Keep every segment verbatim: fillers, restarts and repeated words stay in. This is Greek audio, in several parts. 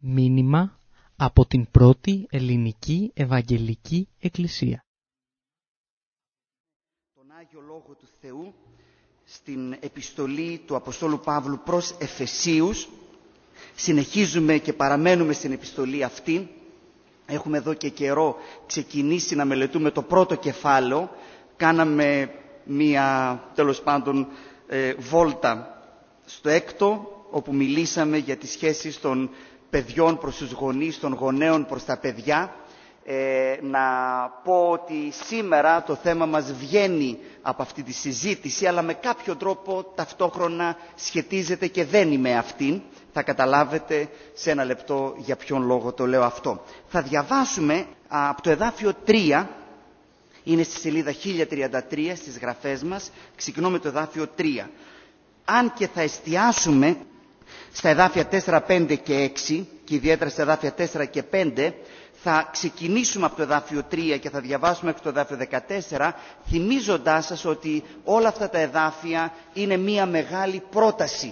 Μήνυμα από την πρώτη ελληνική Ευαγγελική Εκκλησία. Τον Άγιο Λόγο του Θεού στην επιστολή του Αποστόλου Παύλου προς Εφεσίους. Συνεχίζουμε και παραμένουμε στην επιστολή αυτή. Έχουμε εδώ και καιρό ξεκινήσει να μελετούμε το πρώτο κεφάλαιο. Κάναμε μία, τέλος πάντων, ε, βόλτα στο έκτο, όπου μιλήσαμε για τις σχέσεις των παιδιών προς τους γονείς, των γονέων προς τα παιδιά. Ε, να πω ότι σήμερα το θέμα μας βγαίνει από αυτή τη συζήτηση, αλλά με κάποιο τρόπο ταυτόχρονα σχετίζεται και δένει με αυτήν. Θα καταλάβετε σε ένα λεπτό για ποιον λόγο το λέω αυτό. Θα διαβάσουμε από το εδάφιο τρία, είναι στη σελίδα χίλια τριάντα τρία στις γραφές μας, ξεκινώ με το εδάφιο τρία. Αν και θα εστιάσουμε στα εδάφια τέσσερα, πέντε και έξι, και ιδιαίτερα στα εδάφια τέσσερα και πέντε, θα ξεκινήσουμε από το εδάφιο τρία και θα διαβάσουμε από το εδάφιο δεκατέσσερα, θυμίζοντάς σας ότι όλα αυτά τα εδάφια είναι μία μεγάλη πρόταση.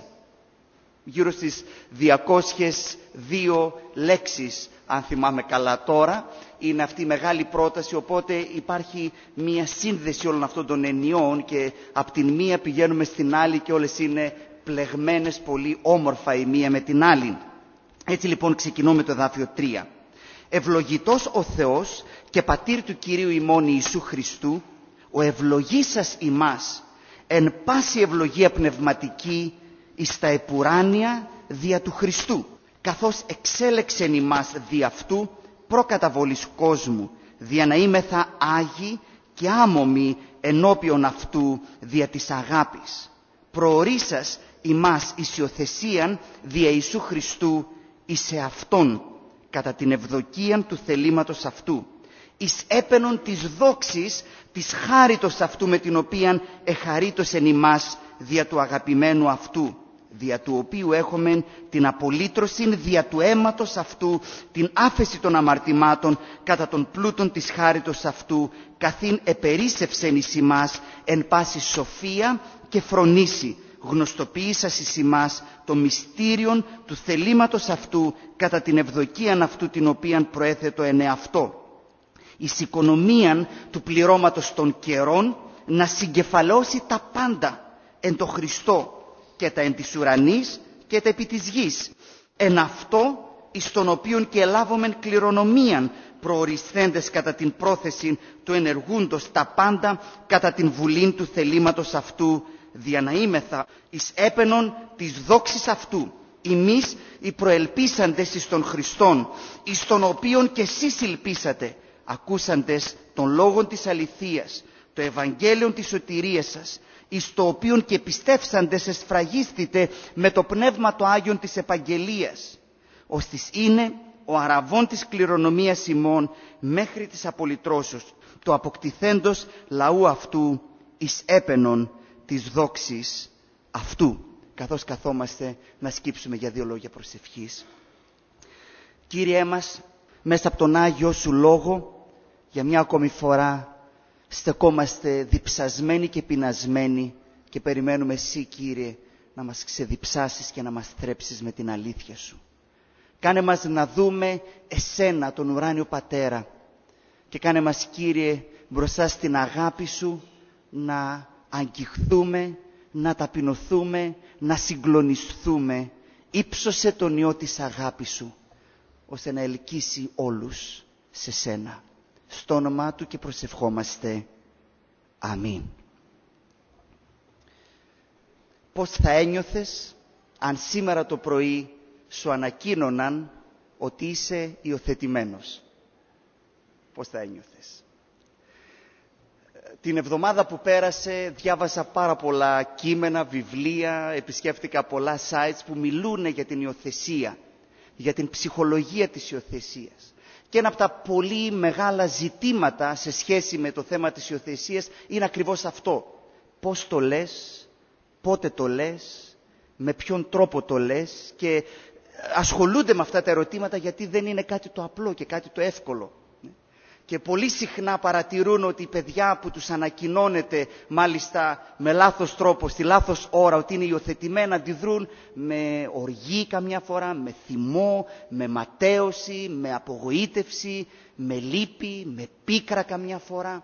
Γύρω στις διακόσιες δύο λέξεις, αν θυμάμαι καλά τώρα, είναι αυτή η μεγάλη πρόταση, οπότε υπάρχει μία σύνδεση όλων αυτών των ενιών και από την μία πηγαίνουμε στην άλλη και όλες είναι πλεγμένες πολύ όμορφα η μία με την άλλη. Έτσι λοιπόν ξεκινώ με το εδάφιο τρία. Ευλογητός ο Θεός και πατήρ του Κυρίου ημών Ιησού Χριστού, ο ευλογής σας ημάς, εν πάση ευλογία πνευματική εις τα επουράνια δια του Χριστού, καθώς εξέλεξεν ημάς δι' αυτού προκαταβολής κόσμου, δια να είμεθα άγιοι και άμωμοι ενώπιον αυτού δια της αγάπης. Προορίσας ημάς εις υιοθεσίαν δια Ιησού Χριστού εις εαυτόν, κατά την ευδοκίαν του θελήματος αυτού, εις έπαινον της δόξης της χάριτος αυτού με την οποίαν εχαρίτως εν ημάς δια του αγαπημένου αυτού, δια του οποίου έχομεν την απολύτρωσιν δια του αίματος αυτού, την άφεση των αμαρτημάτων κατά των πλούτων της χάριτος αυτού, καθήν επερίσσευσεν εις ημάς εν πάση σοφία και φρονήσει, γνωστοποιήσας εις ημάς το μυστήριον του θελήματος αυτού κατά την ευδοκίαν αυτού την οποίαν προέθετο εν εαυτό, εις οικονομίαν του πληρώματος των καιρών να συγκεφαλώσει τα πάντα εν το Χριστό, και τα εν της ουρανής και τα επί της γης, εν αυτό εις τον οποίον και ελάβομεν κληρονομίαν προορισθέντες κατά την πρόθεση του ενεργούντος τα πάντα κατά την βουλήν του θελήματος αυτού, δια να είμεθα εις έπαινον της δόξης αυτού, ημείς οι προελπίσαντες εις τον Χριστόν, εις τον οποίον και εσείς ελπίσατε, ακούσαντες των λόγων της αληθείας, το Ευαγγέλιον της σωτηρίας σας, εις το οποίον και πιστεύσαντες εσφραγίστητε με το Πνεύμα το Άγιον της επαγγελίας, ώστις είναι ο αραβών της κληρονομίας ημών μέχρι της απολυτρώσεως, το αποκτηθέντος λαού αυτού εις έπαινον της δόξης αυτού. Καθώς καθόμαστε να σκύψουμε για δύο λόγια προσευχής. Κύριέ μας, μέσα από τον Άγιο Σου Λόγο, για μια ακόμη φορά στεκόμαστε διψασμένοι και πεινασμένοι και περιμένουμε Εσύ, Κύριε, να μας ξεδιψάσεις και να μας θρέψεις με την αλήθεια Σου. Κάνε μας να δούμε Εσένα, τον ουράνιο Πατέρα, και κάνε μας, Κύριε, μπροστά στην αγάπη Σου να αγγιχθούμε, να ταπεινωθούμε, να συγκλονισθούμε. Ήψωσε τον ιό της αγάπης Σου, ώστε να ελκύσει όλους σε Σένα. Στο όνομά Του και προσευχόμαστε. Αμήν. Πώς θα ένιωθες αν σήμερα το πρωί σου ανακοίνωναν ότι είσαι υιοθετημένος? Πώς θα ένιωθες? Την εβδομάδα που πέρασε διάβασα πάρα πολλά κείμενα, βιβλία, επισκέφτηκα πολλά sites που μιλούν για την υιοθεσία, για την ψυχολογία της υιοθεσίας. Και ένα από τα πολύ μεγάλα ζητήματα σε σχέση με το θέμα της υιοθεσίας είναι ακριβώς αυτό. Πώς το λες, πότε το λες, με ποιον τρόπο το λες, και ασχολούνται με αυτά τα ερωτήματα γιατί δεν είναι κάτι το απλό και κάτι το εύκολο. Και πολύ συχνά παρατηρούν ότι οι παιδιά που τους ανακοινώνεται μάλιστα με λάθος τρόπο, στη λάθος ώρα, ότι είναι υιοθετημένα, αντιδρούν με οργή καμιά φορά, με θυμό, με ματέωση, με απογοήτευση, με λύπη, με πίκρα καμιά φορά.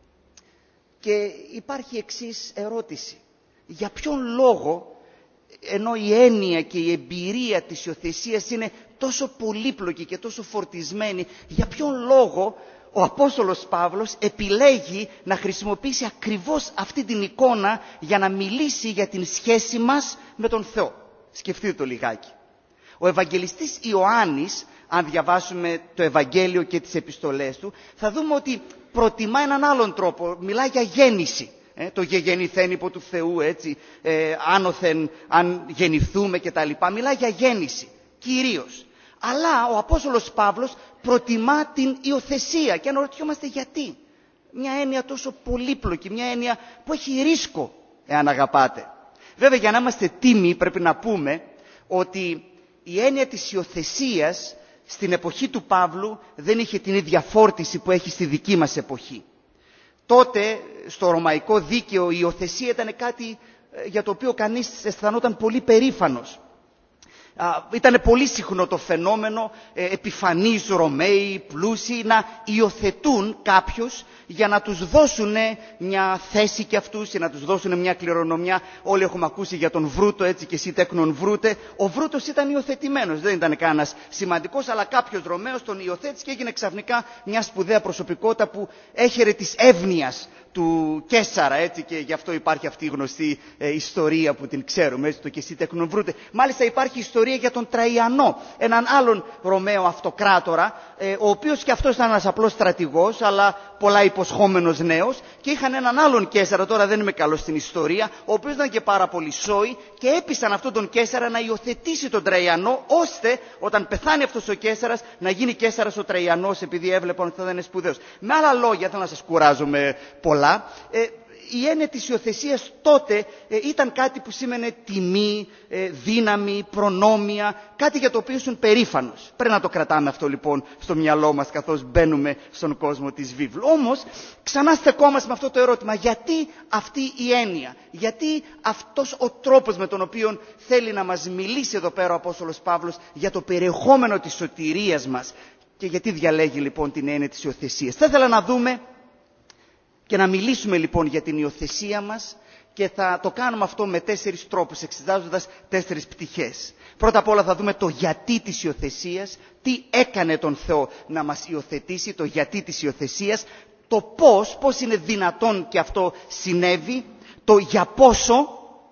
Και υπάρχει εξής ερώτηση. Για ποιον λόγο, ενώ η έννοια και η εμπειρία της υιοθεσίας είναι τόσο πολύπλοκη και τόσο φορτισμένη, για ποιον λόγο ο Απόστολος Παύλος επιλέγει να χρησιμοποιήσει ακριβώς αυτή την εικόνα για να μιλήσει για την σχέση μας με τον Θεό. Σκεφτείτε το λιγάκι. Ο Ευαγγελιστής Ιωάννης, αν διαβάσουμε το Ευαγγέλιο και τις επιστολές του, θα δούμε ότι προτιμά έναν άλλον τρόπο. Μιλάει για γέννηση. Ε, το γεγεννηθέν υπό του Θεού, έτσι, ε, άνωθεν, αν γεννηθούμε κτλ. Μιλάει για γέννηση, κυρίως. Αλλά ο Απόστολος Παύλος προτιμά την υιοθεσία και αναρωτιόμαστε γιατί. Μια έννοια τόσο πολύπλοκη, μια έννοια που έχει ρίσκο, εάν αγαπάτε. Βέβαια, για να είμαστε τίμοι πρέπει να πούμε ότι η έννοια της υιοθεσίας στην εποχή του Παύλου δεν είχε την ίδια φόρτιση που έχει στη δική μας εποχή. Τότε στο ρωμαϊκό δίκαιο η υιοθεσία ήταν κάτι για το οποίο κανείς αισθανόταν πολύ περήφανος. Ήταν πολύ συχνό το φαινόμενο ε, επιφανείς Ρωμαίοι, πλούσιοι, να υιοθετούν κάποιους για να τους δώσουν μια θέση κι αυτούς, για να τους δώσουν μια κληρονομιά. Όλοι έχουμε ακούσει για τον Βρούτο, έτσι, και εσύ τέκνον Βρούτε. Ο Βρούτος ήταν υιοθετημένος, δεν ήταν κανένας σημαντικός, αλλά κάποιος Ρωμαίος τον υιοθέτησε και έγινε ξαφνικά μια σπουδαία προσωπικότητα που έχερε της εύνοιας του Καίσαρα, έτσι, και γι' αυτό υπάρχει αυτή η γνωστή ε, ιστορία που την ξέρουμε, έτσι, το και εσύ τέκνον Βρούτε. Μάλιστα υπάρχει ιστορία για τον Τραϊανό, έναν άλλον Ρωμαίο αυτοκράτορα, ε, ο οποίος και αυτός ήταν ένας απλός στρατηγός, αλλά πολλά υποσχόμενος νέος, και είχαν έναν άλλον Καίσαρα, τώρα δεν είμαι καλός στην ιστορία, ο οποίος ήταν και πάρα πολύ σόι, και έπεισαν αυτόν τον Καίσαρα να υιοθετήσει τον Τραϊανό, ώστε όταν πεθάνει αυτός ο Καίσαρας να γίνει Καίσαρας ο Τραϊανός, επειδή έβλεπαν ότι θα είναι σπουδαίος. Με άλλα λόγια, θέλω να σας κουράζω με πολλά. Ε, η έννοια της υιοθεσίας τότε ε, ήταν κάτι που σήμαινε τιμή, ε, δύναμη, προνόμια, κάτι για το οποίο ήσουν περήφανος. Πρέπει να το κρατάμε αυτό λοιπόν στο μυαλό μας καθώς μπαίνουμε στον κόσμο της βίβλου. Όμως, ξανά στεκόμαστε με αυτό το ερώτημα. Γιατί αυτή η έννοια, γιατί αυτός ο τρόπος με τον οποίο θέλει να μας μιλήσει εδώ πέρα ο Απόστολος Παύλος για το περιεχόμενο της σωτηρίας μας, και γιατί διαλέγει λοιπόν την έννοια της υιοθεσίας. Θα ήθελα να δούμε και να μιλήσουμε λοιπόν για την υιοθεσία μας, και θα το κάνουμε αυτό με τέσσερις τρόπους, εξετάζοντας τέσσερις πτυχές. Πρώτα απ' όλα θα δούμε το γιατί της υιοθεσίας, τι έκανε τον Θεό να μας υιοθετήσει, το γιατί της υιοθεσίας, το πώς, πώς είναι δυνατόν και αυτό συνέβη, το για πόσο.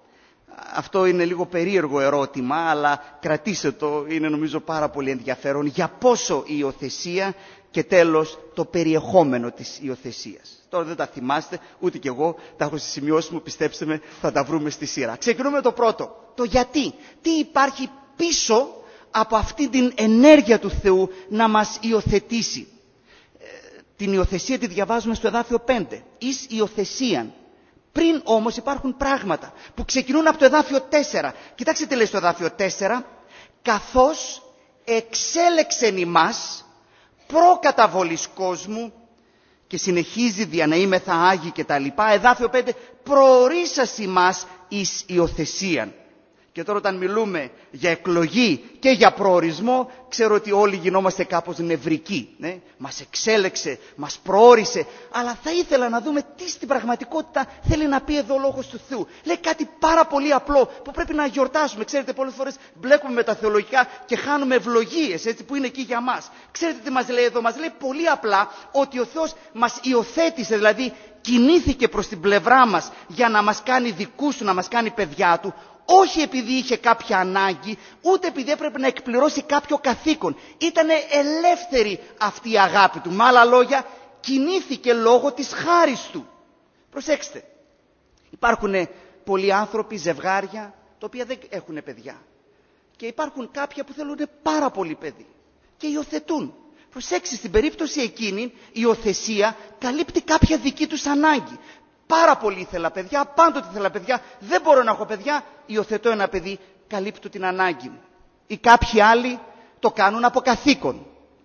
Αυτό είναι λίγο περίεργο ερώτημα, αλλά κρατήστε το, είναι νομίζω πάρα πολύ ενδιαφέρον. Για πόσο η υιοθεσία, και τέλος το περιεχόμενο της υιοθεσίας. Τώρα δεν τα θυμάστε, ούτε κι εγώ, τα έχω στις σημειώσεις μου, πιστέψτε με, θα τα βρούμε στη σειρά. Ξεκινούμε το πρώτο, το γιατί. Τι υπάρχει πίσω από αυτή την ενέργεια του Θεού να μας υιοθετήσει. Ε, την υιοθεσία τη διαβάζουμε στο εδάφιο πέντε. Εις υιοθεσίαν. Πριν όμως υπάρχουν πράγματα που ξεκινούν από το εδάφιο τέσσερα. Κοιτάξτε τι λέει στο εδάφιο τέσσερα. Καθώς εξέλεξεν ημάς προκαταβολής κόσμου, και συνεχίζει δια να είμεθα άγιοι και τα λοιπά. Εδάφιο πέντε. Προορίσας ημάς εις υιοθεσίαν. Και τώρα όταν μιλούμε για εκλογή και για προορισμό, ξέρω ότι όλοι γινόμαστε κάπως νευρικοί. Ναι? Μας εξέλεξε, μας προόρισε, αλλά θα ήθελα να δούμε τι στην πραγματικότητα θέλει να πει εδώ ο Λόγος του Θεού. Λέει κάτι πάρα πολύ απλό που πρέπει να γιορτάσουμε. Ξέρετε, πολλές φορές μπλέκουμε με τα θεολογικά και χάνουμε ευλογίες, έτσι, που είναι εκεί για μας. Ξέρετε τι μας λέει εδώ? Μας λέει πολύ απλά ότι ο Θεός μας υιοθέτησε, δηλαδή κινήθηκε προς την πλευρά μας για να μας κάνει δικούς του, να μας κάνει παιδιά του. Όχι επειδή είχε κάποια ανάγκη, ούτε επειδή έπρεπε να εκπληρώσει κάποιο καθήκον. Ήτανε ελεύθερη αυτή η αγάπη του. Με άλλα λόγια, κινήθηκε λόγω της χάρης του. Προσέξτε, υπάρχουν πολλοί άνθρωποι, ζευγάρια, τα οποία δεν έχουν παιδιά. Και υπάρχουν κάποια που θέλουν πάρα πολύ παιδί και υιοθετούν. Προσέξτε, στην περίπτωση εκείνη η υιοθεσία καλύπτει κάποια δική τους ανάγκη. Πάρα πολύ ήθελα παιδιά, πάντοτε ήθελα παιδιά, δεν μπορώ να έχω παιδιά, υιοθετώ ένα παιδί, καλύπτω την ανάγκη μου. Ή κάποιοι άλλοι το κάνουν από καθήκον.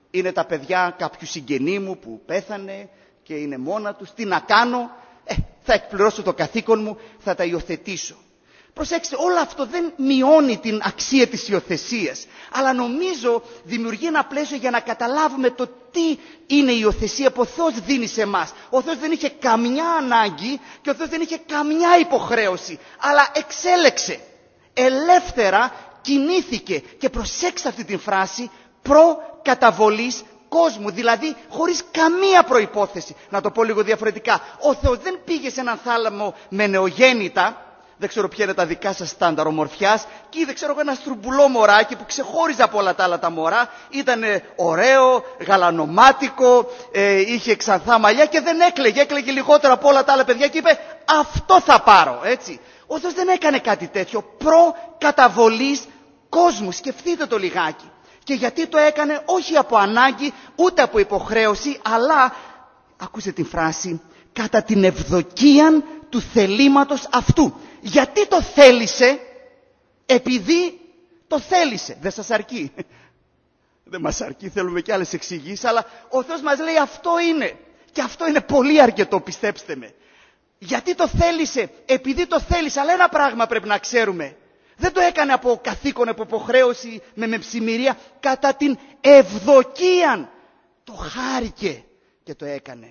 Είναι τα παιδιά κάποιου συγγενή μου που πέθανε και είναι μόνα τους. Τι να κάνω? Ε, θα εκπληρώσω το καθήκον μου, θα τα υιοθετήσω. Προσέξτε, όλο αυτό δεν μειώνει την αξία της υιοθεσίας, αλλά νομίζω δημιουργεί ένα πλαίσιο για να καταλάβουμε το τι είναι η υιοθεσία που ο Θεός δίνει σε εμάς. Ο Θεός δεν είχε καμιά ανάγκη και ο Θεός δεν είχε καμιά υποχρέωση, αλλά εξέλεξε. Ελεύθερα κινήθηκε και προσέξτε αυτή την φράση, προκαταβολής κόσμου, δηλαδή χωρίς καμία προϋπόθεση. Να το πω λίγο διαφορετικά. Ο Θεός δεν πήγε σε έναν θάλαμο με νεογέννητα. Δεν ξέρω ποια είναι τα δικά σας στάνταρ ομορφιάς, και είδε, ξέρω, ένα στρουμπουλό μωράκι που ξεχώριζε από όλα τα άλλα τα μωρά. Ήταν ωραίο, γαλανομάτικο, ε, είχε ξανθά μαλλιά και δεν έκλαιγε. Έκλαιγε λιγότερο από όλα τα άλλα παιδιά και είπε αυτό θα πάρω, έτσι. Ο Θεός δεν έκανε κάτι τέτοιο. Προκαταβολής κόσμου. Σκεφτείτε το λιγάκι. Και γιατί το έκανε? Όχι από ανάγκη, ούτε από υποχρέωση, αλλά, ακούστε την φράση, κατά την ευδοκίαν του θελήματος αυτού. Γιατί το θέλησε? Επειδή το θέλησε. Δεν σας αρκεί? Δεν μας αρκεί, θέλουμε και άλλες εξηγήσεις, αλλά ο Θεός μας λέει αυτό είναι. Και αυτό είναι πολύ αρκετό, πιστέψτε με. Γιατί το θέλησε? Επειδή το θέλησε. Αλλά ένα πράγμα πρέπει να ξέρουμε. Δεν το έκανε από καθήκον, από υποχρέωση, με μεψημυρία. Κατά την ευδοκίαν. Το χάρηκε και το έκανε.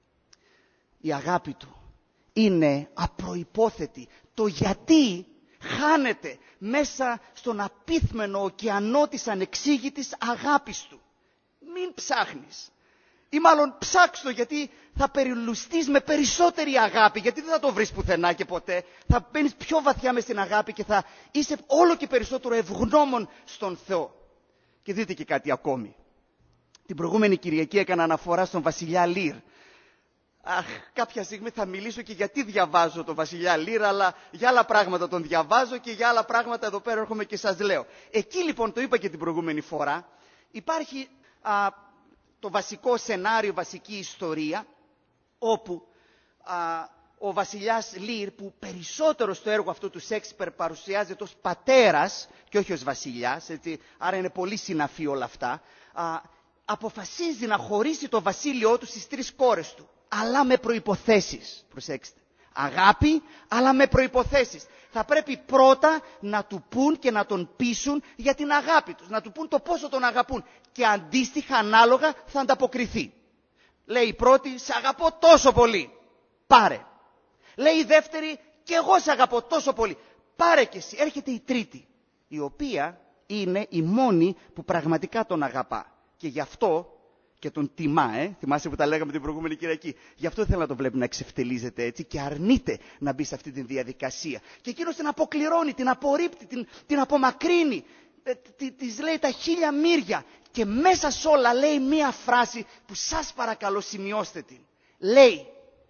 Η αγάπη του είναι απροϋπόθετη. Το γιατί χάνεται μέσα στον απίθμενο ωκεανό της ανεξήγητης αγάπης του. Μην ψάχνεις. Ή μάλλον ψάξ' το, γιατί θα περιλουστείς με περισσότερη αγάπη, γιατί δεν θα το βρεις πουθενά και ποτέ. Θα μπαίνεις πιο βαθιά μες στην αγάπη και θα είσαι όλο και περισσότερο ευγνώμων στον Θεό. Και δείτε και κάτι ακόμη. Την προηγούμενη Κυριακή έκανα αναφορά στον βασιλιά Λίρ. Αχ, κάποια στιγμή θα μιλήσω και γιατί διαβάζω τον βασιλιά Λίρ, αλλά για άλλα πράγματα τον διαβάζω και για άλλα πράγματα εδώ πέρα έρχομαι και σας λέω. Εκεί λοιπόν, το είπα και την προηγούμενη φορά, υπάρχει α, το βασικό σενάριο, βασική ιστορία, όπου α, ο βασιλιάς Λίρ, που περισσότερο στο έργο αυτό του Σέξπιρ παρουσιάζεται ως πατέρας και όχι ως βασιλιάς, έτσι, άρα είναι πολύ συναφή όλα αυτά, α, αποφασίζει να χωρίσει το βασίλειό του στις τρεις κόρες του. Αλλά με προϋποθέσεις. Προσέξτε. Αγάπη, αλλά με προϋποθέσεις. Θα πρέπει πρώτα να του πούν και να τον πείσουν για την αγάπη τους. Να του πούν το πόσο τον αγαπούν. Και αντίστοιχα, ανάλογα, θα ανταποκριθεί. Λέει η πρώτη, σε αγαπώ τόσο πολύ. Πάρε. Λέει η δεύτερη, και εγώ σε αγαπώ τόσο πολύ. Πάρε κι εσύ. Έρχεται η τρίτη, η οποία είναι η μόνη που πραγματικά τον αγαπά. Και γι' αυτό και τον τιμά, ε. Θυμάσαι που τα λέγαμε την προηγούμενη Κυριακή. Γι' αυτό θέλω να το βλέπει να εξευτελίζεται έτσι και αρνείται να μπει σε αυτή τη διαδικασία. Και εκείνος την αποκληρώνει, την απορρίπτει, την, την απομακρύνει. Ε, της λέει τα χίλια μύρια. Και μέσα σ' όλα λέει μία φράση που σας παρακαλώ σημειώστε την. Λέει,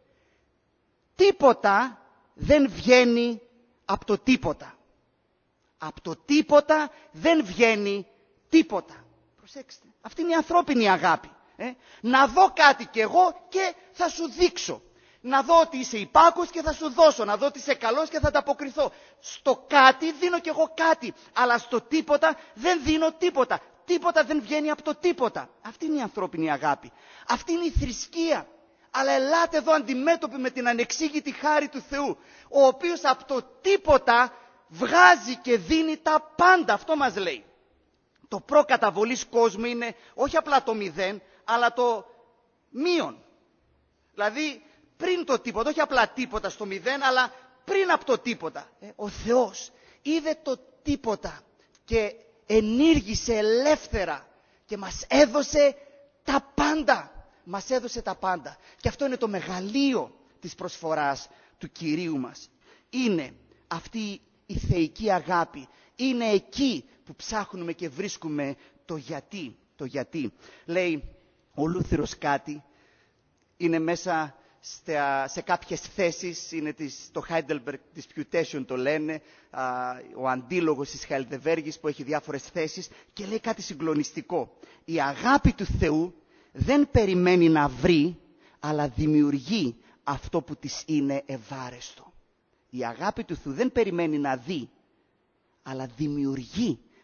τίποτα δεν βγαίνει από το τίποτα. Από το τίποτα δεν βγαίνει τίποτα. Προσέξτε, αυτή είναι η ανθρώπινη αγάπη. Ε? Να δω κάτι κι εγώ και θα σου δείξω. Να δω ότι είσαι υπάκος και θα σου δώσω. Να δω ότι είσαι καλός και θα ανταποκριθώ. Στο κάτι δίνω κι εγώ κάτι. Αλλά στο τίποτα δεν δίνω τίποτα. Τίποτα δεν βγαίνει από το τίποτα. Αυτή είναι η ανθρώπινη αγάπη. Αυτή είναι η θρησκεία. Αλλά ελάτε εδώ αντιμέτωποι με την ανεξήγητη χάρη του Θεού, ο οποίος από το τίποτα βγάζει και δίνει τα πάντα. Αυτό μας λέει. Το προκαταβολής κόσμου είναι όχι απλά το μηδέν, αλλά το μείον. Δηλαδή πριν το τίποτα, όχι απλά τίποτα στο μηδέν, αλλά πριν από το τίποτα. Ε, ο Θεός είδε το τίποτα και ενήργησε ελεύθερα και μας έδωσε τα πάντα. Μας έδωσε τα πάντα. Και αυτό είναι το μεγαλείο της προσφοράς του Κυρίου μας. Είναι αυτή η θεϊκή αγάπη. Είναι εκεί που ψάχνουμε και βρίσκουμε το γιατί. Το γιατί. Λέει ο Λούθυρος κάτι, είναι μέσα σε κάποιες θέσεις, είναι της, το Heidelberg Disputation το λένε, α, ο αντίλογος της Χαϊλδεβέργης που έχει διάφορες θέσεις και λέει κάτι συγκλονιστικό. Η αγάπη του Θεού δεν περιμένει να βρει, αλλά δημιουργεί αυτό που της είναι ευάρεστο. Η αγάπη του Θεού δεν περιμένει να δει, αλλά δημιουργεί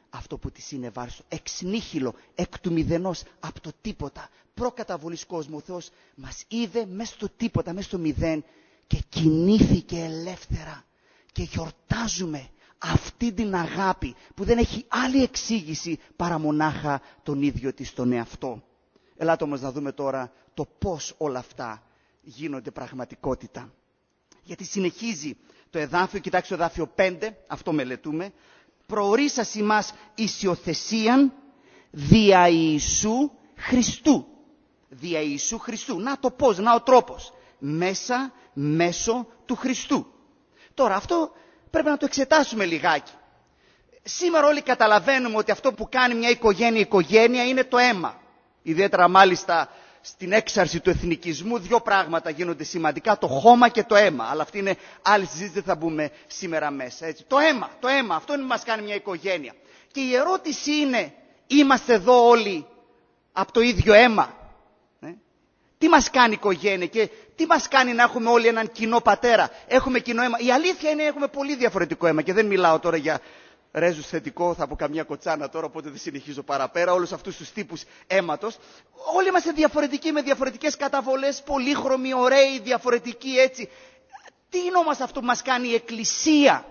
αυτό που της είναι βάρος. Εξ νίχιλο, εκ του μηδενός, από το τίποτα, προκαταβολής κόσμου. Ο Θεός μας είδε μέσα στο τίποτα, μέσα στο μηδέν και κινήθηκε ελεύθερα. Και γιορτάζουμε αυτή την αγάπη που δεν έχει άλλη εξήγηση παρά μονάχα τον ίδιο της τον εαυτό. Ελάτε όμως να δούμε τώρα το πώς όλα αυτά γίνονται πραγματικότητα. Γιατί συνεχίζει το εδάφιο, κοιτάξτε το εδάφιο πέντε, αυτό μελετούμε. Προορίσας ημάς εις υιοθεσίαν δια Ιησού Χριστού. Δια Ιησού Χριστού. Να το πώς, να ο τρόπος. Μέσα, μέσω του Χριστού. Τώρα αυτό πρέπει να το εξετάσουμε λιγάκι. Σήμερα όλοι καταλαβαίνουμε ότι αυτό που κάνει μια οικογένεια οικογένεια είναι το αίμα. Ιδιαίτερα μάλιστα στην έξαρση του εθνικισμού δύο πράγματα γίνονται σημαντικά, το χώμα και το αίμα. Αλλά αυτή είναι άλλη συζήτηση, δεν θα μπούμε σήμερα μέσα. Έτσι. Το αίμα, το αίμα, αυτό είναι που μας κάνει μια οικογένεια. Και η ερώτηση είναι, είμαστε εδώ όλοι από το ίδιο αίμα? Ε? Τι μας κάνει οικογένεια και τι μας κάνει να έχουμε όλοι έναν κοινό πατέρα? Έχουμε κοινό αίμα. Η αλήθεια είναι έχουμε πολύ διαφορετικό αίμα και δεν μιλάω τώρα για ρέζους θετικό, θα πω καμιά κοτσάνα τώρα, οπότε δεν συνεχίζω παραπέρα, όλους αυτούς τους τύπους αίματος. Όλοι είμαστε διαφορετικοί, με διαφορετικές καταβολές, πολύχρωμοι, ωραίοι, διαφορετικοί έτσι. Τι είναι όμως αυτό που μας κάνει η Εκκλησία?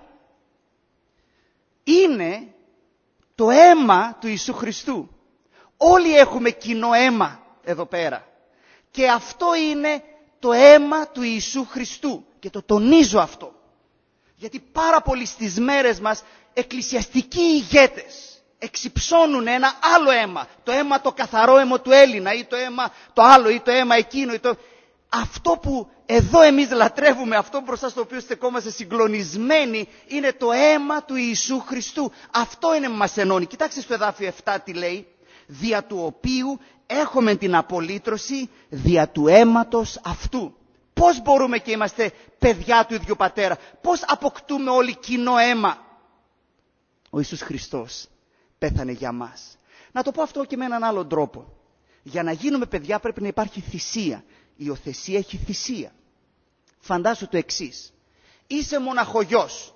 Είναι το αίμα του Ιησού Χριστού. Όλοι έχουμε κοινό αίμα εδώ πέρα. Και αυτό είναι το αίμα του Ιησού Χριστού. Και το τονίζω αυτό. Γιατί πάρα πολλοί στις μέρες μας εκκλησιαστικοί ηγέτες εξυψώνουν ένα άλλο αίμα. Το αίμα το καθαρό αίμα του Έλληνα ή το αίμα το άλλο ή το αίμα εκείνο. Ή το... Αυτό που εδώ εμείς λατρεύουμε, αυτό μπροστά στο οποίο στεκόμαστε συγκλονισμένοι, είναι το αίμα του Ιησού Χριστού. Αυτό είναι που μας ενώνει. Κοιτάξτε στο εδάφιο επτά τι λέει. Δια του οποίου έχουμε την απολύτρωση δια του αίματος αυτού. Πώς μπορούμε και είμαστε παιδιά του ίδιου πατέρα? Πώς αποκτούμε όλοι κοινό αίμα? Ο Ιησούς Χριστός πέθανε για μας. Να το πω αυτό και με έναν άλλον τρόπο. Για να γίνουμε παιδιά πρέπει να υπάρχει θυσία. Η υιοθεσία έχει θυσία. Φαντάσου το εξής. Είσαι μοναχογιός.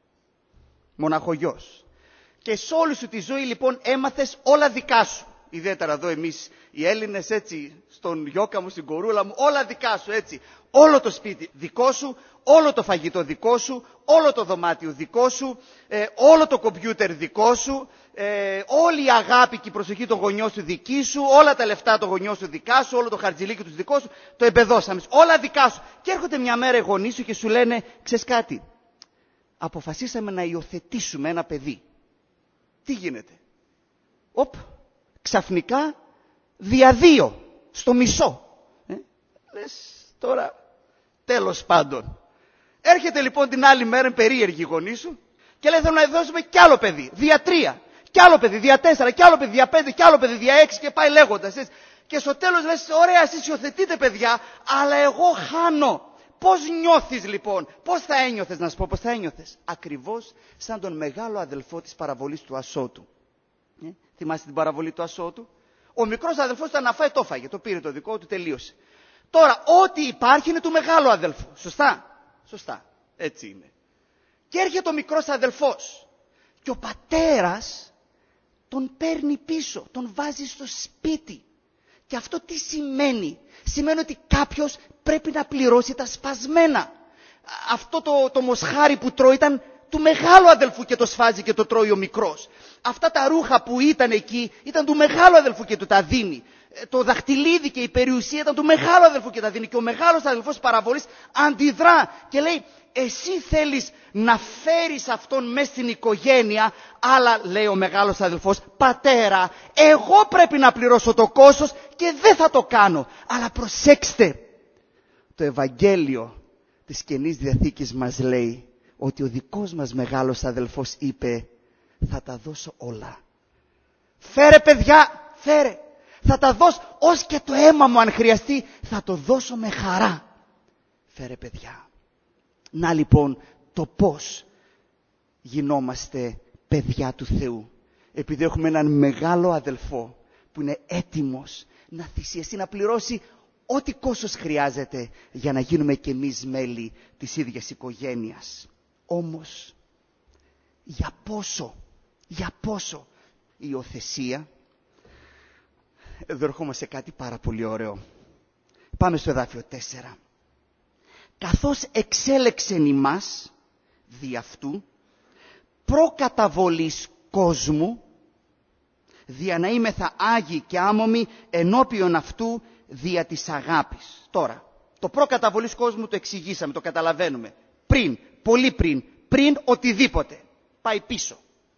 Μοναχογιός. Και σε όλη σου τη ζωή λοιπόν έμαθες όλα δικά σου. Ιδιαίτερα εδώ εμείς οι Έλληνες έτσι, στον γιώκα μου, στην κορούλα μου, όλα δικά σου έτσι. Όλο το σπίτι δικό σου, όλο το φαγητό δικό σου, όλο το δωμάτιο δικό σου, ε, όλο το κομπιούτερ δικό σου, ε, όλη η αγάπη και η προσοχή των γονιών σου δική σου, όλα τα λεφτά των γονιών σου δικά σου, όλο το χαρτζηλίκι του δικό σου, το εμπεδώσαμε. Όλα δικά σου. Και έρχονται μια μέρα οι γονείς σου και σου λένε, ξέρεις κάτι, αποφασίσαμε να υιοθετήσουμε ένα παιδί. Τι γίνεται? Οπ, ξαφνικά δια δύο, στο μισό. Ε, λες τώρα, τέλος πάντων. Έρχεται λοιπόν την άλλη μέρα περίεργη η γονή σου και λέει θέλω να δώσουμε κι άλλο παιδί, δια τρία, κι άλλο παιδί, δια τέσσερα, κι άλλο παιδί, δια πέντε, κι άλλο παιδί, δια έξι και πάει λέγοντας. Έτσι. Και στο τέλος λες, ωραία εσείς υιοθετείτε παιδιά, αλλά εγώ χάνω. Πώς νιώθεις λοιπόν, πώς θα ένιωθες, να σου πω πώς θα ένιωθες? Ακριβώς σαν τον μεγάλο αδελφό της παραβολής του Ασώτου. Ε, θυμάστε την παραβολή του Ασώτου? Ο μικρός αδελφός ήταν να φάει, το φάγε, το πήρε το δικό του, τελείωσε. Τώρα, ό,τι υπάρχει είναι του μεγάλου αδελφού. Σωστά? Σωστά. Έτσι είναι. Και έρχεται ο μικρός αδελφός. Και ο πατέρας τον παίρνει πίσω, τον βάζει στο σπίτι. Και αυτό τι σημαίνει? Σημαίνει ότι κάποιος πρέπει να πληρώσει τα σπασμένα. Αυτό το, το μοσχάρι που τρώει ήταν του μεγάλου αδελφού και το σφάζει και το τρώει ο μικρός. Αυτά τα ρούχα που ήταν εκεί ήταν του μεγάλου αδελφού και του τα δίνει. Το δαχτυλίδι και η περιουσία ήταν του μεγάλου αδελφού και τα δίνει. Και ο μεγάλος αδελφός παραβολής αντιδρά και λέει, εσύ θέλεις να φέρεις αυτόν μέσα στην οικογένεια, αλλά λέει ο μεγάλος αδελφός, πατέρα, εγώ πρέπει να πληρώσω το κόστος και δεν θα το κάνω. Αλλά προσέξτε, το Ευαγγέλιο της Καινής Διαθήκης μας λέει ότι ο δικός μας μεγάλος αδελφός είπε, θα τα δώσω όλα. Φέρε παιδιά, φέρε. Θα τα δώσω, ως και το αίμα μου αν χρειαστεί, θα το δώσω με χαρά. Φέρε παιδιά. Να λοιπόν το πώς γινόμαστε παιδιά του Θεού. Επειδή έχουμε έναν μεγάλο αδελφό που είναι έτοιμος να θυσιαστεί, να πληρώσει ό,τι κόστος χρειάζεται για να γίνουμε κι εμείς μέλη της ίδιας οικογένειας. Όμως, για πόσο, για πόσο η υιοθεσία, εδώ ερχόμαστε σε κάτι πάρα πολύ ωραίο. Πάμε στο εδάφιο τέσσερα. Καθώς εξέλεξεν ημάς δι' αυτού, προκαταβολής κόσμου, δια να είμεθα άγιοι και άμωμοι ενώπιον αυτού δια της αγάπης. Τώρα, το προκαταβολής κόσμου το εξηγήσαμε, το καταλαβαίνουμε. Πριν, πολύ πριν, πριν οτιδήποτε. Πάει πίσω.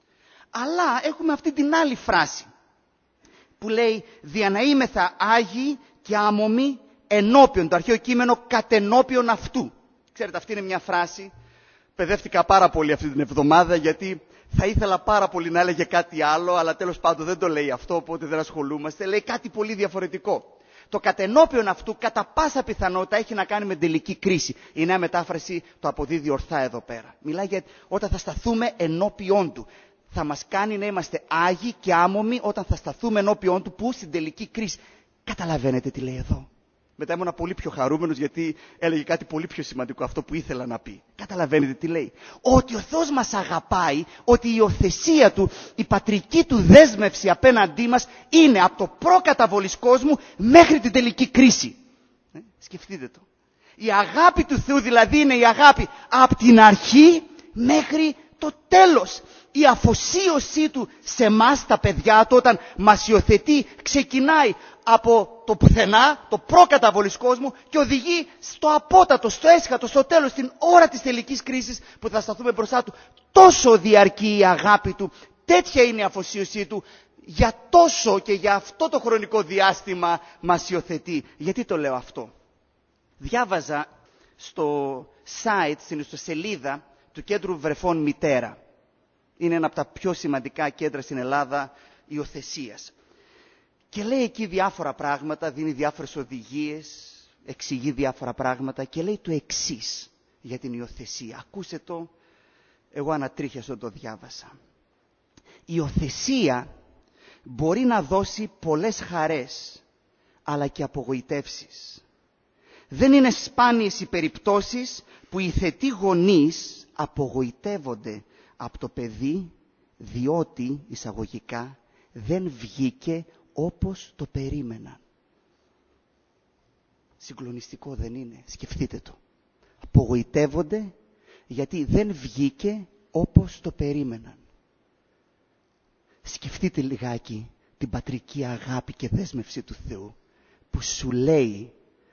Αλλά έχουμε αυτή την άλλη φράση που λέει δια να είμεθα άγιοι και άμωμοι ενώπιον, το αρχαίο κείμενο κατενώπιον αυτού. Ξέρετε, αυτή είναι μια φράση, παιδεύτηκα πάρα πολύ αυτή την εβδομάδα, γιατί θα ήθελα πάρα πολύ να έλεγε κάτι άλλο, αλλά τέλος πάντων δεν το λέει αυτό, οπότε δεν ασχολούμαστε. Λέει κάτι πολύ διαφορετικό. Το κατενώπιον αυτού κατά πάσα πιθανότητα έχει να κάνει με τελική κρίση. Η νέα μετάφραση το αποδίδει ορθά εδώ πέρα. Μιλάει για όταν θα σταθούμε ενώπιον του. Θα μας κάνει να είμαστε άγιοι και άμωμοι όταν θα σταθούμε ενώπιον του, που στην τελική κρίση. Καταλαβαίνετε τι λέει εδώ? Μετά ήμουν πολύ πιο χαρούμενος, γιατί έλεγε κάτι πολύ πιο σημαντικό, αυτό που ήθελα να πει. Καταλαβαίνετε τι λέει? Ότι ο Θεός μας αγαπάει, ότι η υιοθεσία Του, η πατρική Του δέσμευση απέναντί μας είναι από το προκαταβολής κόσμου μέχρι την τελική κρίση. Ε, σκεφτείτε το. Η αγάπη του Θεού δηλαδή είναι η αγάπη από την αρχή μέχρι το τέλος. Η αφοσίωσή Του σε εμάς τα παιδιά Του όταν μας υιοθετεί ξεκινάει από το πουθενά, το προκαταβολής κόσμου, και οδηγεί στο απότατο, στο έσχατο, στο τέλος, στην ώρα της τελικής κρίσης που θα σταθούμε μπροστά Του. Τόσο διαρκεί η αγάπη Του, τέτοια είναι η αφοσίωσή Του, για τόσο και για αυτό το χρονικό διάστημα μας υιοθετεί. Γιατί το λέω αυτό? Διάβαζα στο site, στην ιστοσελίδα του Κέντρου Βρεφών Μητέρα. Είναι ένα από τα πιο σημαντικά κέντρα στην Ελλάδα υιοθεσίας. Και λέει εκεί διάφορα πράγματα, δίνει διάφορες οδηγίες, εξηγεί διάφορα πράγματα και λέει το εξής για την υιοθεσία. Ακούσε το, εγώ ανατρίχιασα το διάβασα. Η υιοθεσία μπορεί να δώσει πολλές χαρές, αλλά και απογοητεύσεις. Δεν είναι σπάνιες οι περιπτώσεις που οι θετοί γονείς απογοητεύονται από το παιδί, διότι εισαγωγικά δεν βγήκε όπως το περίμεναν. Συγκλονιστικό δεν είναι? Σκεφτείτε το. Απογοητεύονται γιατί δεν βγήκε όπως το περίμεναν. Σκεφτείτε λιγάκι την πατρική αγάπη και δέσμευση του Θεού, που σου λέει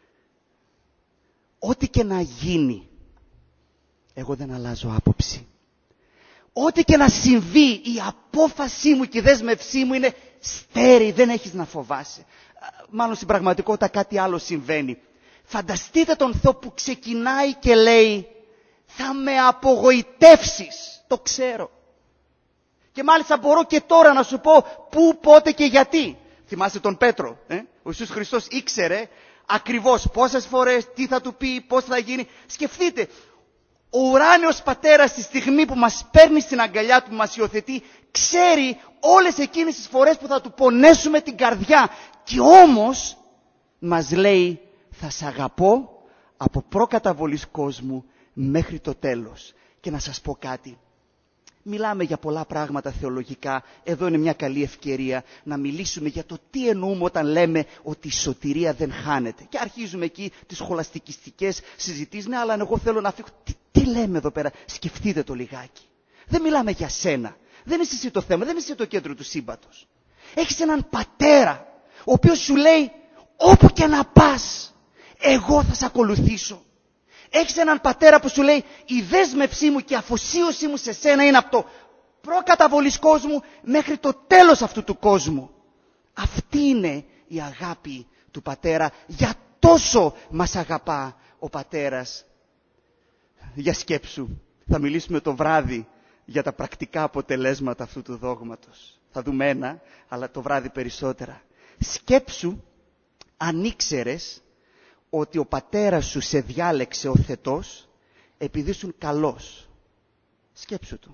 ό,τι και να γίνει, εγώ δεν αλλάζω άποψη. Ό,τι και να συμβεί, η απόφασή μου και η δέσμευσή μου είναι στέρεη, δεν έχεις να φοβάσαι. Μάλλον στην πραγματικότητα κάτι άλλο συμβαίνει. Φανταστείτε τον Θεό που ξεκινάει και λέει θα με απογοητεύσεις, το ξέρω. Και μάλιστα μπορώ και τώρα να σου πω πού, πότε και γιατί. Θυμάστε τον Πέτρο, ε? Ο Ιησούς Χριστός ήξερε ακριβώς πόσες φορές, τι θα του πει, πώς θα γίνει. Σκεφτείτε, ο ουράνιος πατέρας στη στιγμή που μας παίρνει στην αγκαλιά του, που μας υιοθετεί, ξέρει όλες εκείνες τις φορές που θα του πονέσουμε την καρδιά. Και όμως μας λέει θα σ' αγαπώ από προκαταβολής κόσμου μέχρι το τέλος. Και να σας πω κάτι. Μιλάμε για πολλά πράγματα θεολογικά. Εδώ είναι μια καλή ευκαιρία να μιλήσουμε για το τι εννοούμε όταν λέμε ότι η σωτηρία δεν χάνεται. Και αρχίζουμε εκεί τις σχολαστικιστικές συζητήσεις. Ναι, αλλά εγώ θέλω να φύγω. Τι, τι λέμε εδώ πέρα? Σκεφτείτε το λιγάκι. Δεν μιλάμε για σένα. Δεν είσαι εσύ το θέμα. Δεν είσαι το κέντρο του σύμπαντος. Έχεις έναν πατέρα ο οποίος σου λέει όπου και να πας εγώ θα σε ακολουθήσω. Έχεις έναν πατέρα που σου λέει η δέσμευσή μου και η αφοσίωσή μου σε σένα είναι από το προκαταβολής κόσμου μέχρι το τέλος αυτού του κόσμου. Αυτή είναι η αγάπη του πατέρα. Για τόσο μας αγαπά ο πατέρας. Για σκέψου, θα μιλήσουμε το βράδυ για τα πρακτικά αποτελέσματα αυτού του δόγματος. Θα δούμε ένα, αλλά το βράδυ περισσότερα. Σκέψου αν ήξερες ότι ο πατέρας σου σε διάλεξε ο θετός επειδή ήσουν καλός. Σκέψου του.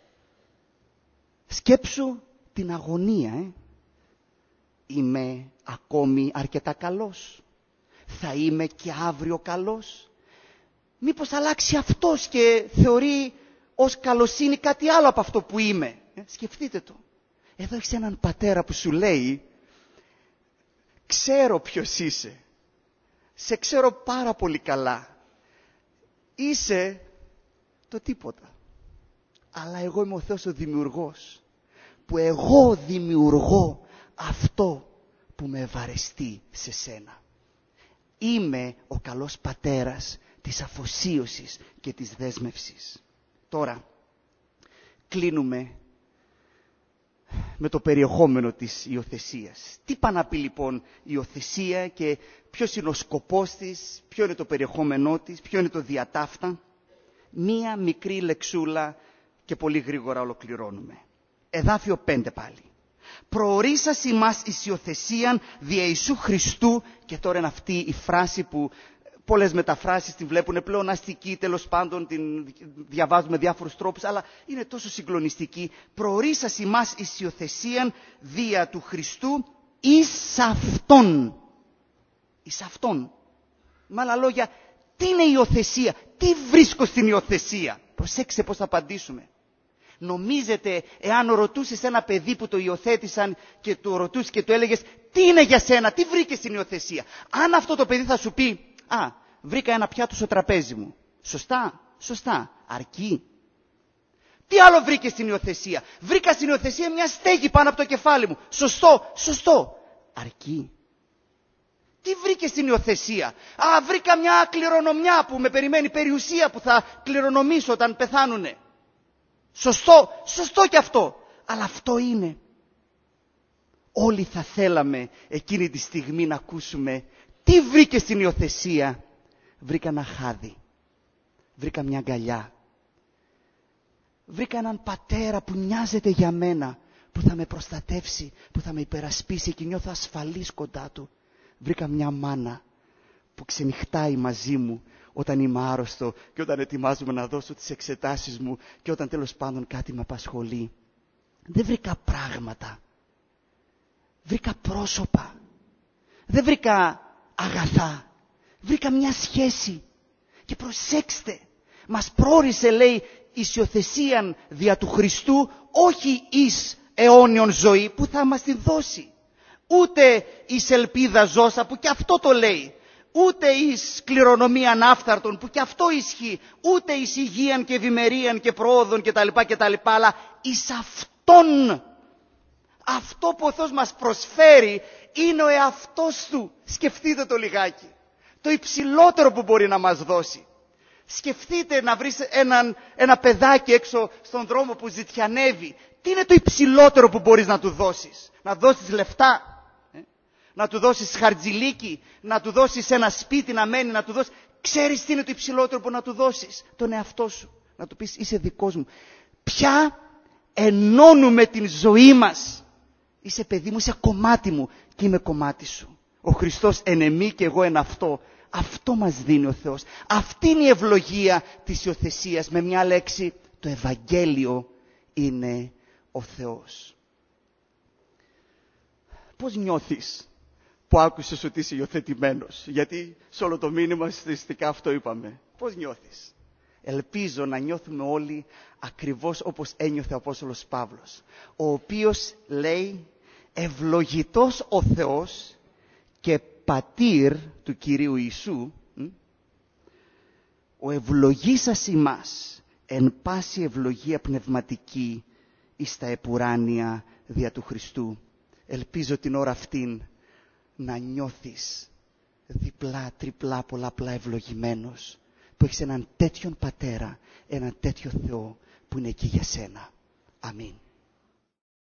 Σκέψου την αγωνία. Ε. Είμαι ακόμη αρκετά καλός? Θα είμαι και αύριο καλός? Μήπως αλλάξει αυτός και θεωρεί ως καλοσύνη κάτι άλλο από αυτό που είμαι? Ε. Σκεφτείτε το. Εδώ έχεις έναν πατέρα που σου λέει, ξέρω ποιος είσαι, σε ξέρω πάρα πολύ καλά, είσαι το τίποτα. Αλλά εγώ είμαι ο Θεός ο δημιουργός, που εγώ δημιουργώ αυτό που με ευαρεστεί σε σένα. Είμαι ο καλός πατέρας της αφοσίωσης και της δέσμευσης. Τώρα, κλείνουμε με το περιεχόμενο της υιοθεσίας. Τι πάνε να πει λοιπόν η υιοθεσία και ποιος είναι ο σκοπός της, ποιο είναι το περιεχόμενό της, ποιο είναι το διατάφτα. Μία μικρή λεξούλα και πολύ γρήγορα ολοκληρώνουμε. Εδάφιο πέντε πάλι. Προορίσας ημάς εις υιοθεσίαν δια Ιησού Χριστού, και τώρα είναι αυτή η φράση που πολλές μεταφράσεις την βλέπουν πλέον αστική, τέλος πάντων την διαβάζουμε με διάφορους τρόπους, αλλά είναι τόσο συγκλονιστική. Προορίσας ημάς εις υιοθεσίαν δια του Χριστού εις αυτόν. Εις αυτόν. Με άλλα λόγια, τι είναι η υιοθεσία, τι βρίσκω στην υιοθεσία. Προσέξτε πώς θα απαντήσουμε. Νομίζετε, εάν ρωτούσες ένα παιδί που το υιοθέτησαν και του ρωτούσες και του έλεγες τι είναι για σένα, τι βρήκες στην υιοθεσία, αν αυτό το παιδί θα σου πει, α, βρήκα ένα πιάτο στο τραπέζι μου. Σωστά, σωστά, αρκεί. Τι άλλο βρήκες στην υιοθεσία? Βρήκα στην υιοθεσία μια στέγη πάνω από το κεφάλι μου. Σωστό, σωστό, αρκεί. Τι βρήκες στην υιοθεσία? Α, βρήκα μια κληρονομιά που με περιμένει, περιουσία που θα κληρονομήσω όταν πεθάνουνε. Σωστό, σωστό και αυτό. Αλλά αυτό είναι. Όλοι θα θέλαμε εκείνη τη στιγμή να ακούσουμε τι βρήκε στην υιοθεσία. Βρήκα ένα χάδι. Βρήκα μια αγκαλιά. Βρήκα έναν πατέρα που νοιάζεται για μένα, που θα με προστατεύσει, που θα με υπερασπίσει και νιώθω ασφαλής κοντά του. Βρήκα μια μάνα που ξενυχτάει μαζί μου όταν είμαι άρρωστο και όταν ετοιμάζομαι να δώσω τις εξετάσεις μου και όταν τέλος πάντων κάτι με απασχολεί. Δεν βρήκα πράγματα. Βρήκα πρόσωπα. Δεν βρήκα αγαθά. Βρήκα μια σχέση. Και προσέξτε, μας πρόρισε, λέει, εις υιοθεσίαν δια του Χριστού, όχι εις αιώνιον ζωή που θα μας τη δώσει. Ούτε εις ελπίδα ζώσα που και αυτό το λέει. Ούτε εις κληρονομίαν άφθαρτον που και αυτό ισχύει. Ούτε εις υγείαν και ευημερίαν και προόδων κτλ. κτλ. Αλλά εις αυτόν. Αυτό που ο Θεός μας προσφέρει είναι ο εαυτός του. Σκεφτείτε το λιγάκι. Το υψηλότερο που μπορεί να μας δώσει. Σκεφτείτε να βρεις έναν, ένα παιδάκι έξω στον δρόμο που ζητιανεύει. Τι είναι το υψηλότερο που μπορείς να του δώσεις? Να δώσεις λεφτά? Να του δώσεις χαρτζηλίκι, να του δώσεις ένα σπίτι να μένει, να του δώσεις... Ξέρεις τι είναι το υψηλότερο που να του δώσεις? Τον εαυτό σου. Να του πεις είσαι δικός μου. Πια ενώνουμε την ζωή μας. Είσαι παιδί μου, είσαι κομμάτι μου και είμαι κομμάτι σου. Ο Χριστός εν εμεί και εγώ εν αυτό. Αυτό μας δίνει ο Θεός. Αυτή είναι η ευλογία της υιοθεσίας. Με μια λέξη, το Ευαγγέλιο είναι ο Θεός. Πώς νιώθεις που άκουσες ότι είσαι υιοθετημένος? Γιατί σε όλο το μήνυμα στατιστικά αυτό είπαμε. Πώς νιώθεις? Ελπίζω να νιώθουμε όλοι ακριβώς όπως ένιωθε ο Απόστολος Παύλος, ο οποίος λέει ευλογητός ο Θεός και πατήρ του Κυρίου Ιησού, ο ευλογήσας ημάς εν πάση ευλογία πνευματική εις τα επουράνια δια του Χριστού. Ελπίζω την ώρα αυτήν να νιώθεις διπλά, τριπλά, πολλαπλά ευλογημένος, που έχεις έναν τέτοιον πατέρα, έναν τέτοιο Θεό που είναι εκεί για σένα. Αμήν.